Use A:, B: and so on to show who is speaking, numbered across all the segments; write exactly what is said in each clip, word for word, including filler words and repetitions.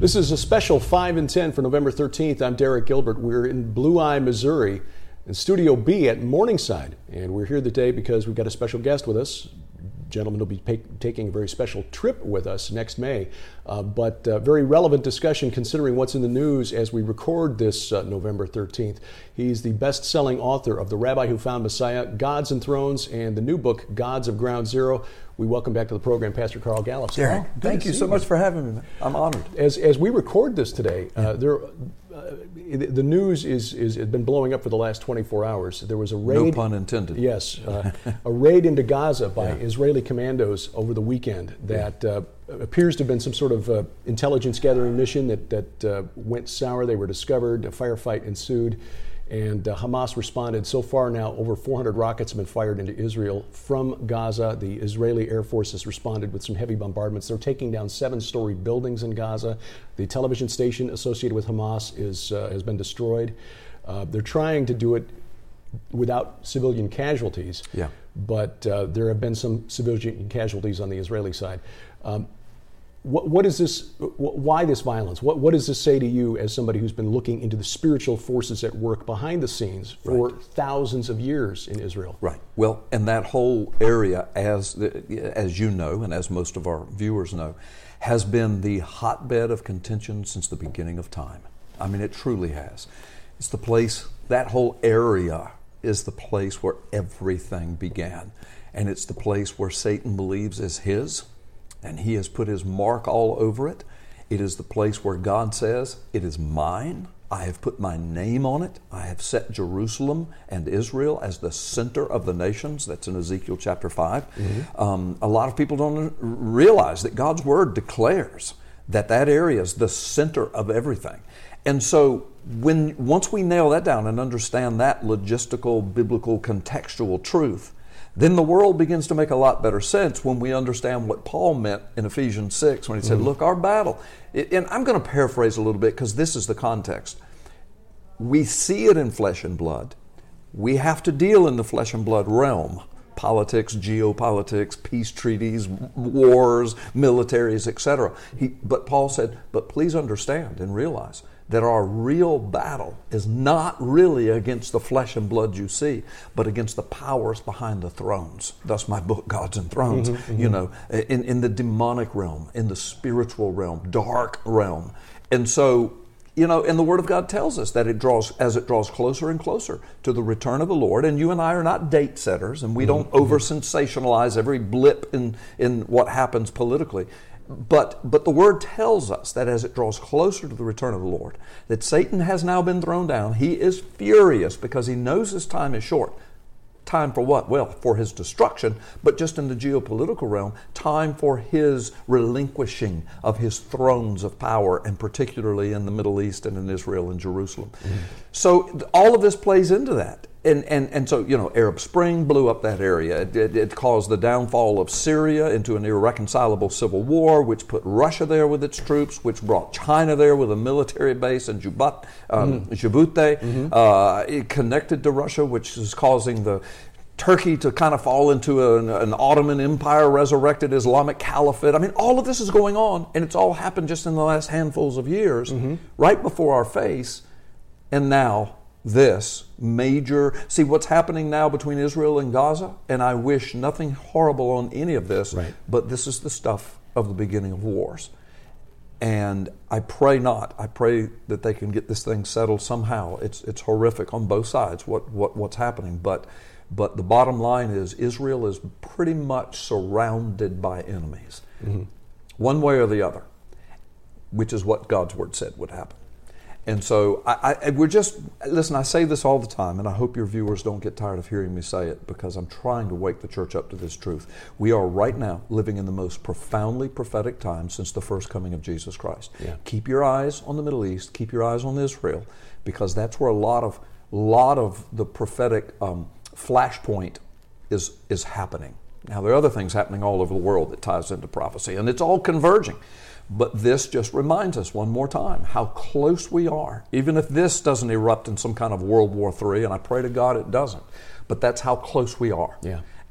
A: This is a special five and ten for November thirteenth. I'm Derek Gilbert. We're in Blue Eye, Missouri, in Studio B at Morningside. And we're here today because we've got a special guest with us. Gentleman will be pa- taking a very special trip with us next May. Uh, but uh, very relevant discussion considering what's in the news as we record this uh, November thirteenth. He's the best-selling author of The Rabbi Who Found Messiah, Gods and Thrones, and the new book, Gods of Ground Zero. We welcome back to the program Pastor Carl Gallup.
B: Derek, oh, thank you so you. much for having me. I'm honored. As
A: as we record this today, uh, there uh, the news is is has been blowing up for the last twenty-four hours. There was a raid.
B: No pun intended.
A: Yes, uh, a raid into Gaza by
B: yeah.
A: Israeli commandos over the weekend that uh, appears to have been some sort of uh, intelligence gathering mission that that uh, went sour. They were discovered. A firefight ensued. And uh, Hamas responded. So far now, over four hundred rockets have been fired into Israel from Gaza. The Israeli Air Force has responded with some heavy bombardments. They're taking down seven-story buildings in Gaza. The television station associated with Hamas is uh, has been destroyed. Uh, they're trying to do it without civilian casualties,
B: yeah.
A: but uh, there have been some civilian casualties on the Israeli side. Um, What, what is this, why this violence? What, what does this say to you as somebody who's been looking into the spiritual forces at work behind the scenes for right. thousands of years in Israel?
B: Right. Well, and that whole area, as as you know, and as most of our viewers know, has been the hotbed of contention since the beginning of time. I mean, it truly has. It's the place, that whole area is the place where everything began. And it's the place where Satan believes is his. And he has put his mark all over it. It is the place where God says, it is mine. I have put my name on it. I have set Jerusalem and Israel as the center of the nations. That's in Ezekiel chapter five. Mm-hmm. Um, a lot of people don't realize that God's word declares that that area is the center of everything. And so when once we nail that down and understand that logistical, biblical, contextual truth, then the world begins to make a lot better sense when we understand what Paul meant in Ephesians six when he said, mm-hmm. look, our battle, it, and I'm going to paraphrase a little bit because this is the context. We see it in flesh and blood. We have to deal in the flesh and blood realm. Politics, geopolitics, peace treaties, wars, militaries, et cetera. He, but Paul said, but please understand and realize that our real battle is not really against the flesh and blood you see, but against the powers behind the thrones. Thus my book, Gods and Thrones. Mm-hmm, mm-hmm. You know, in, in the demonic realm, in the spiritual realm, dark realm. And so, you know, and the Word of God tells us that it draws, as it draws closer and closer to the return of the Lord, and you and I are not date setters, and we mm-hmm. don't over-sensationalize every blip in, in what happens politically. But but the Word tells us that as it draws closer to the return of the Lord, that Satan has now been thrown down. He is furious because he knows his time is short. Time for what? Well, for his destruction, but just in the geopolitical realm, time for his relinquishing of his thrones of power, and particularly in the Middle East and in Israel and Jerusalem. Mm-hmm. So all of this plays into that. And, and and so, you know, Arab Spring blew up that area. It, it, it caused the downfall of Syria into an irreconcilable civil war, which put Russia there with its troops, which brought China there with a military base in Djibouti, um, mm-hmm. Djibouti mm-hmm. uh, it connected to Russia, which is causing the Turkey to kind of fall into an, an Ottoman Empire, resurrected Islamic Caliphate. I mean, all of this is going on, and it's all happened just in the last handfuls of years, mm-hmm. right before our face, and now this major, see what's happening now between Israel and Gaza, and I wish nothing horrible on any of this,
A: right.
B: but this is the stuff of the beginning of wars. And I pray not. I pray that they can get this thing settled somehow. It's it's horrific on both sides, what, what what's happening. But but the bottom line is Israel is pretty much surrounded by enemies, mm-hmm. one way or the other, which is what God's Word said would happen. And so I, I, we're just, listen, I say this all the time, and I hope your viewers don't get tired of hearing me say it, because I'm trying to wake the church up to this truth. We are right now living in the most profoundly prophetic time since the first coming of Jesus Christ.
A: Yeah.
B: Keep your eyes on the Middle East, keep your eyes on Israel, because that's where a lot of lot of the prophetic um, flashpoint is is happening. Now, there are other things happening all over the world that ties into prophecy, and it's all converging. But this just reminds us one more time how close we are, even if this doesn't erupt in some kind of World War Three, and I pray to God it doesn't, but that's how close we are.
A: Yeah.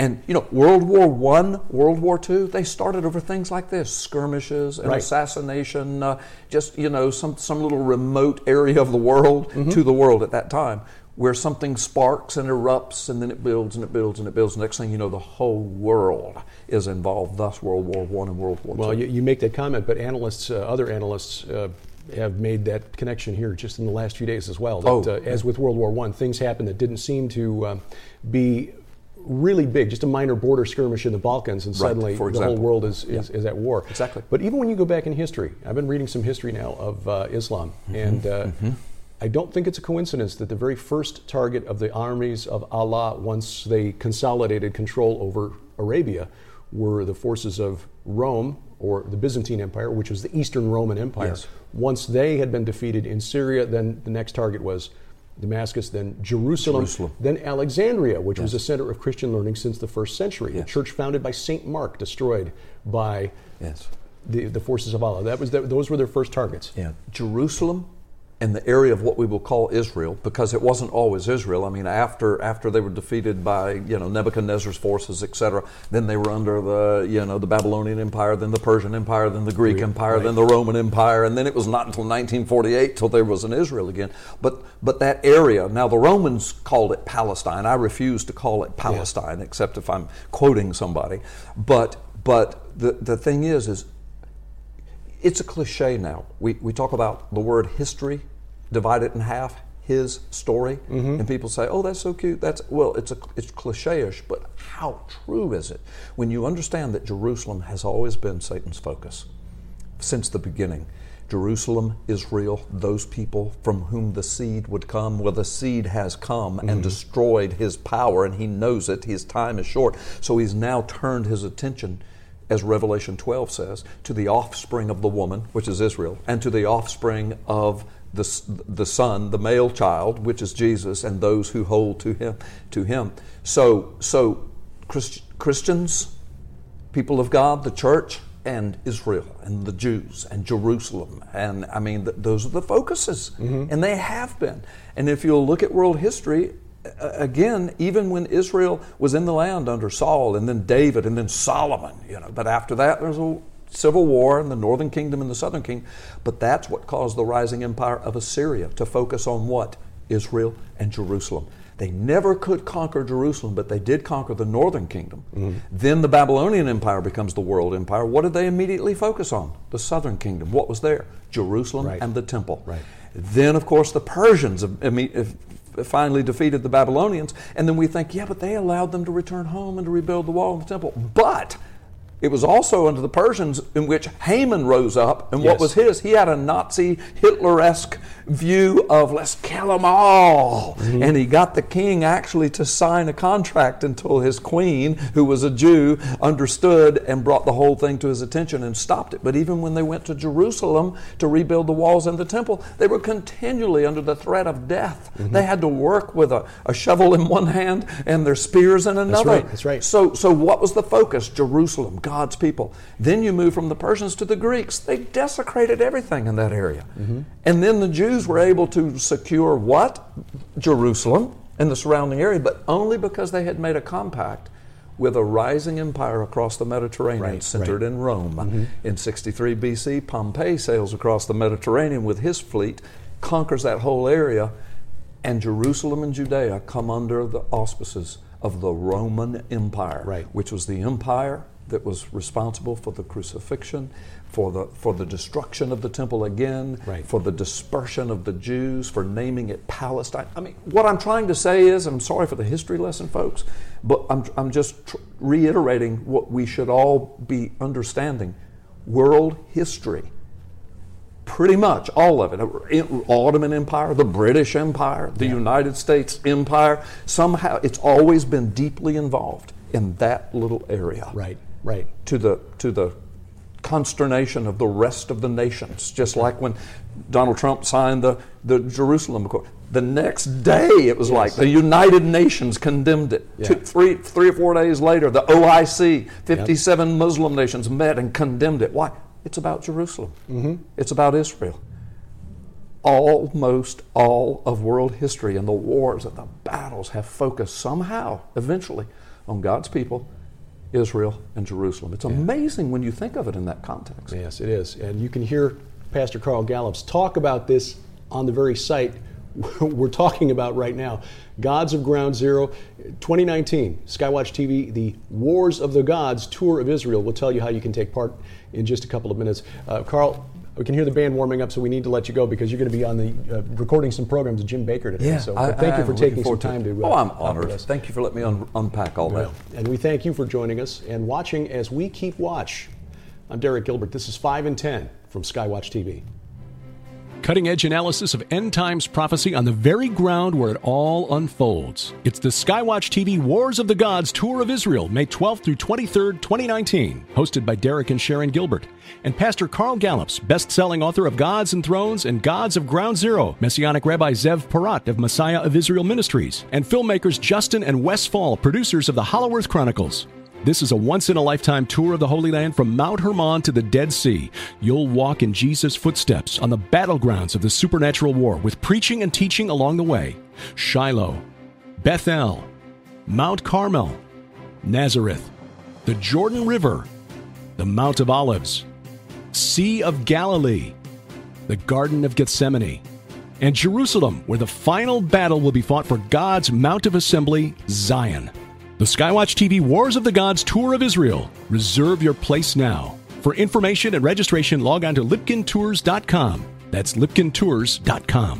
B: And, you know, World War One, World War Two, they started over things like this, skirmishes and
A: right.
B: assassination, uh, just, you know, some, some little remote area of the world mm-hmm. to the world at that time, where something sparks and erupts, and then it builds and it builds and it builds. Next thing you know, the whole world is involved, thus World War One and World War Two.
A: Well, you, you make that comment, but analysts, uh, other analysts, uh, have made that connection here just in the last few days as well. That,
B: oh.
A: uh, as with World War One, things happened that didn't seem to um, be really big, just a minor border skirmish in the Balkans, and
B: right,
A: suddenly the
B: example.
A: whole world is, is,
B: yeah.
A: is at war.
B: Exactly.
A: But even when you go back in history, I've been reading some history now of uh, Islam, mm-hmm. and uh, mm-hmm. I don't think it's a coincidence that the very first target of the armies of Allah, once they consolidated control over Arabia, were the forces of Rome, or the Byzantine Empire, which was the Eastern Roman Empire.
B: Yes.
A: Once they had been defeated in Syria, then the next target was Damascus, then Jerusalem,
B: Jerusalem.
A: then Alexandria, which
B: yes.
A: was a center of Christian learning since the first century.
B: Yes.
A: A church founded by Saint Mark, destroyed by
B: yes.
A: the, the forces of Allah. That was the, those were their first targets.
B: Yeah. Jerusalem and the area of what we will call Israel, because it wasn't always Israel. I mean, after after they were defeated by, you know, Nebuchadnezzar's forces, et cetera, then they were under the, you know, the Babylonian Empire, then the Persian Empire, then the Greek
A: Greek,
B: Empire,
A: right.
B: then the Roman Empire, and then it was not until nineteen forty-eight till there was an Israel again. But but that area, now the Romans called it Palestine. I refuse to call it Palestine, yeah. except if I'm quoting somebody. But but the the thing is, is it's a cliche now. We we talk about the word history, divide it in half, his story, mm-hmm. and people say, oh, that's so cute. That's well, it's a it's cliche-ish, but how true is it when you understand that Jerusalem has always been Satan's focus since the beginning? Jerusalem, Israel, those people from whom the seed would come. Well, the seed has come mm-hmm. and destroyed his power, and he knows it. His time is short, so he's now turned his attention, as Revelation twelve says, to the offspring of the woman, which is Israel, and to the offspring of the the son, the male child, which is Jesus, and those who hold to him. To him. So, so Christ, Christians, people of God, the church, and Israel, and the Jews, and Jerusalem, and I mean, th- those are the focuses, mm-hmm. and they have been. And if you'll look at world history, again, even when Israel was in the land under Saul, and then David, and then Solomon, you know, but after that there's a civil war in the northern kingdom and the southern kingdom. But that's what caused the rising empire of Assyria to focus on what? Israel and Jerusalem. They never could conquer Jerusalem, but they did conquer the northern kingdom. Mm-hmm. Then the Babylonian Empire becomes the world empire. What did they immediately focus on? The southern kingdom. What was there? Jerusalem
A: right.
B: and the temple.
A: Right.
B: Then, of course, the Persians finally defeated the Babylonians, and then we think, yeah, but they allowed them to return home and to rebuild the wall and the temple. But it was also under the Persians in which Haman rose up, and yes. what was his? He had a Nazi, Hitler-esque view of let's kill them all. Mm-hmm. And he got the king actually to sign a contract until his queen, who was a Jew, understood and brought the whole thing to his attention and stopped it. But even when they went to Jerusalem to rebuild the walls and the temple, they were continually under the threat of death. Mm-hmm. They had to work with a, a shovel in one hand and their spears in another.
A: That's right, that's right.
B: So, so what was the focus? Jerusalem, God's people. Then you move from the Persians to the Greeks. They desecrated everything in that area. Mm-hmm. And then the Jews were able to secure what? Jerusalem and the surrounding area, but only because they had made a compact with a rising empire across the Mediterranean,
A: right,
B: centered
A: right.
B: in Rome.
A: Mm-hmm.
B: In sixty-three B C, Pompey sails across the Mediterranean with his fleet, conquers that whole area, and Jerusalem and Judea come under the auspices of the Roman Empire,
A: right.
B: which was the empire that was responsible for the crucifixion, for the for the destruction of the temple again,
A: right.
B: for the dispersion of the Jews, for naming it Palestine. I mean, what I'm trying to say is, I'm sorry for the history lesson, folks, but I'm I'm just tr- reiterating what we should all be understanding. World history, pretty much all of it, Ottoman Empire, the British Empire, the yeah. United States Empire, somehow it's always been deeply involved in that little area.
A: Right, right.
B: To the to the consternation of the rest of the nations, just like when Donald Trump signed the, the Jerusalem Accord. The next day, it was yes. like the United Nations condemned it.
A: Yeah.
B: Two, three, three or four days later, the O I C, fifty-seven yep. Muslim nations met and condemned it. Why? It's about Jerusalem. Mm-hmm. It's about Israel. Almost all of world history and the wars and the battles have focused somehow, eventually, on God's people, Israel, and Jerusalem. It's
A: Yeah.
B: amazing when you think of it in that context.
A: Yes, it is. And you can hear Pastor Carl Gallups talk about this on the very site we're talking about right now. Gods of Ground Zero, twenty nineteen, Skywatch T V, the Wars of the Gods Tour of Israel. We'll tell you how you can take part in just a couple of minutes. Uh, Carl, we can hear the band warming up, so we need to let you go because you're going to be on the uh, recording some programs with Jim Baker today.
B: Yeah,
A: so
B: I,
A: but thank
B: I,
A: you for
B: I'm
A: taking
B: looking
A: some
B: forward
A: time
B: to.
A: to. Uh,
B: oh, I'm
A: talk with
B: honored.
A: us.
B: Thank you for letting me un- unpack all
A: Well,
B: that.
A: and we thank you for joining us and watching as we keep watch. I'm Derek Gilbert. This is five and ten from Skywatch T V. Cutting-edge analysis of end times prophecy on the very ground where it all unfolds. It's the Skywatch T V Wars of the Gods Tour of Israel, May twelfth through twenty-third, twenty nineteen, hosted by Derek and Sharon Gilbert. And Pastor Carl Gallups, best-selling author of Gods and Thrones and Gods of Ground Zero, Messianic Rabbi Zev Porat of Messiah of Israel Ministries, and filmmakers Justin and Wes Fall, producers of the Hollow Earth Chronicles. This is a once-in-a-lifetime tour of the Holy Land from Mount Hermon to the Dead Sea. You'll walk in Jesus' footsteps on the battlegrounds of the supernatural war with preaching and teaching along the way. Shiloh, Bethel, Mount Carmel, Nazareth, the Jordan River, the Mount of Olives, Sea of Galilee, the Garden of Gethsemane, and Jerusalem, where the final battle will be fought for God's Mount of Assembly, Zion. The Skywatch T V Wars of the Gods Tour of Israel. Reserve your place now. For information and registration, log on to lipkin tours dot com. That's lipkin tours dot com.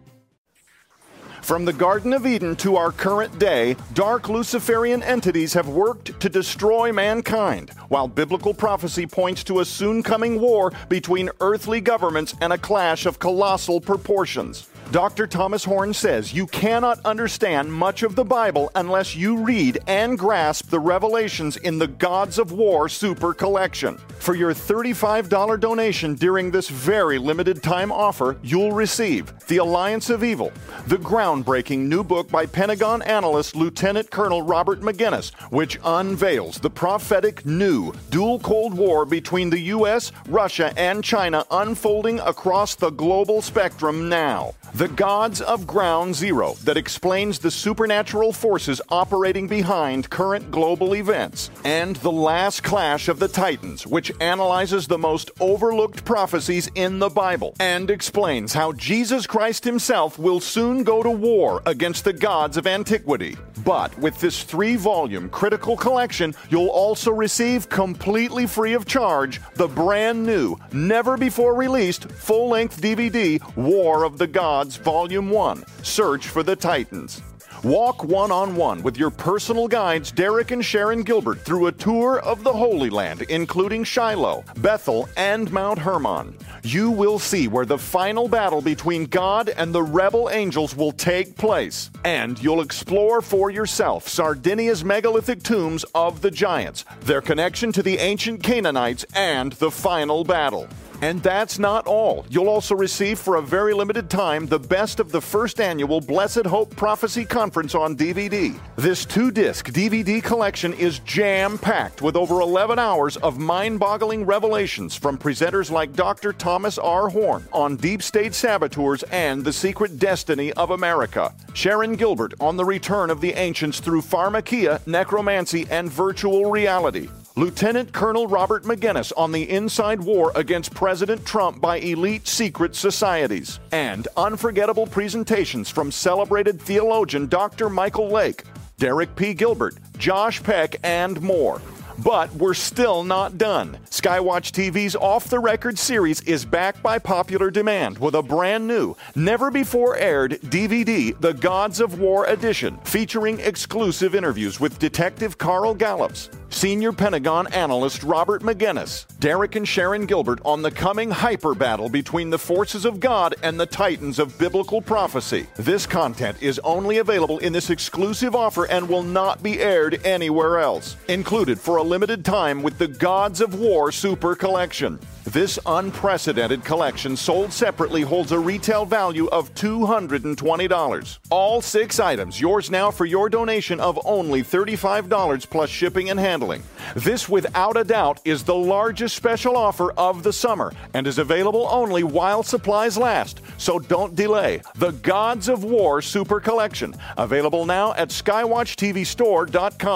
C: From the Garden of Eden to our current day, dark Luciferian entities have worked to destroy mankind, while biblical prophecy points to a soon-coming war between earthly governments and a clash of colossal proportions. Doctor Thomas Horn says you cannot understand much of the Bible unless you read and grasp the revelations in the Gods of War Super Collection. For your thirty-five dollars donation during this very limited time offer, you'll receive The Alliance of Evil, the groundbreaking new book by Pentagon analyst Lieutenant Colonel Robert McGinnis, which unveils the prophetic new dual Cold War between the U S, Russia, and China unfolding across the global spectrum now. The Gods of Ground Zero, that explains the supernatural forces operating behind current global events, and The Last Clash of the Titans, which analyzes the most overlooked prophecies in the Bible and explains how Jesus Christ himself will soon go to war against the gods of antiquity. But with this three-volume critical collection, you'll also receive completely free of charge the brand new, never-before-released full-length D V D War of the Gods Volume one, Search for the Titans. Walk one-on-one with your personal guides Derek and Sharon Gilbert through a tour of the Holy Land, including Shiloh, Bethel, and Mount Hermon. You will see where the final battle between God and the rebel angels will take place, and you'll explore for yourself Sardinia's megalithic tombs of the giants, their connection to the ancient Canaanites, and the final battle. And that's not all. You'll also receive for a very limited time the best of the first annual Blessed Hope Prophecy Conference on D V D. This two-disc D V D collection is jam-packed with over eleven hours of mind-boggling revelations from presenters like Doctor Thomas R. Horn on deep state saboteurs and the secret destiny of America, Sharon Gilbert on the return of the ancients through pharmakia, necromancy, and virtual reality, Lieutenant Colonel Robert McGinnis on the inside war against President Trump by elite secret societies, and unforgettable presentations from celebrated theologian Doctor Michael Lake, Derek P. Gilbert, Josh Peck, and more. But we're still not done. Skywatch T V's Off the Record series is back by popular demand with a brand new, never-before-aired D V D, The Gods of War Edition, featuring exclusive interviews with Detective Carl Gallups, Senior Pentagon Analyst Robert McGinnis, Derek and Sharon Gilbert on the coming hyper battle between the forces of God and the titans of biblical prophecy. This content is only available in this exclusive offer and will not be aired anywhere else. Included for a limited time with the Gods of War Super Collection. This unprecedented collection, sold separately, holds a retail value of two hundred twenty dollars. All six items yours now for your donation of only thirty-five dollars plus shipping and handling. This, without a doubt, is the largest special offer of the summer and is available only while supplies last. So don't delay. The Gods of War Super Collection, available now at skywatch t v store dot com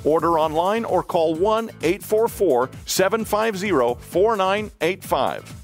C: Order online or call one eight four four, seven five zero, four nine eight five.